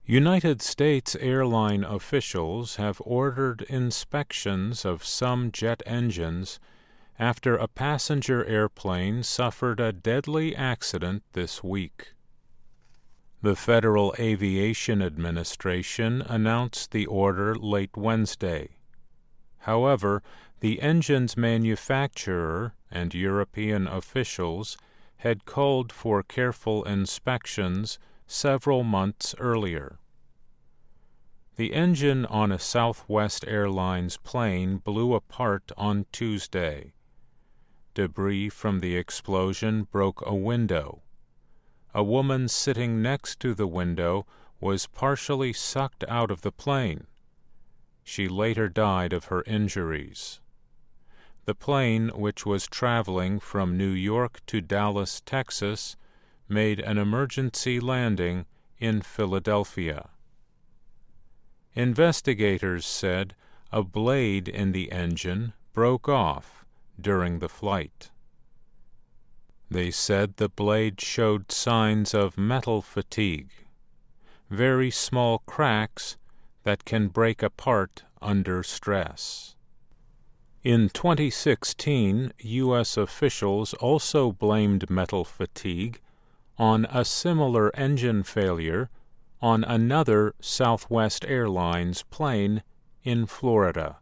United States airline officials have ordered inspections of some jet engines after a passenger airplane suffered a deadly accident this week. The Federal Aviation Administration announced the order late Wednesday. However, the engine's manufacturer and European officials had called for careful inspections several months earlier. The engine on a Southwest Airlines plane blew apart on Tuesday. Debris from the explosion broke a window. A woman sitting next to the window was partially sucked out of the plane. She later died of her injuries. The plane, which was traveling from New York to Dallas, Texas, made an emergency landing in Philadelphia. Investigators said a blade in the engine broke off during the flight. They said the blade showed signs of metal fatigue, very small cracks that can break apart under stress. In 2016, U.S. officials also blamed metal fatigue on a similar engine failure on another Southwest Airlines plane in Florida.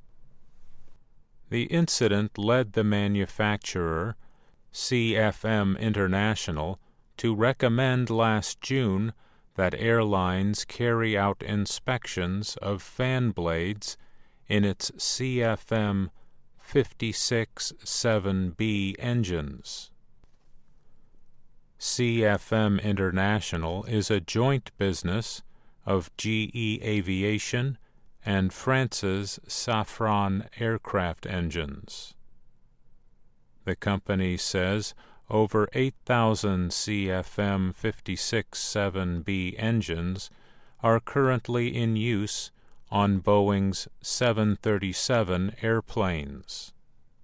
The incident led the manufacturer, CFM International, to recommend last June that airlines carry out inspections of fan blades in its CFM 56-7B engines. CFM International is a joint business of GE Aviation and France's Safran Aircraft Engines. The company says over 8,000 CFM 56-7B engines are currently in use on Boeing's 737 airplanes.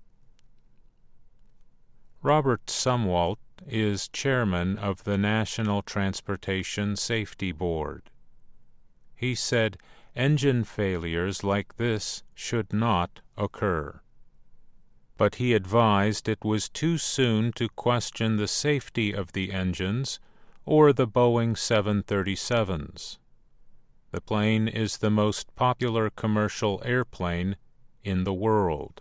Robert Sumwalt is chairman of the National Transportation Safety Board. He said engine failures like this should not occur. But he advised it was too soon to question the safety of the engines or the Boeing 737s. The plane is the most popular commercial airplane in the world.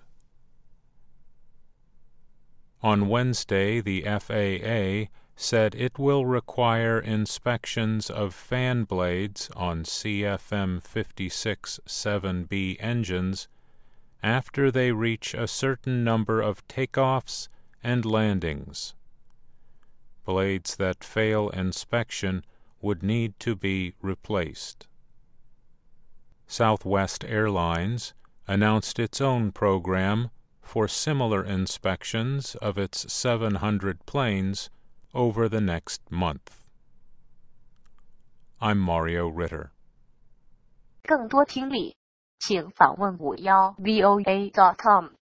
On Wednesday, the FAA said it will require inspections of fan blades on CFM 56-7B engines after they reach a certain number of takeoffs and landings. Blades that fail inspection would need to be replaced. Southwest Airlines announced its own program for similar inspections of its 700 planes over the next month. I'm Mario Ritter. 更多听力，请访问51voa.com。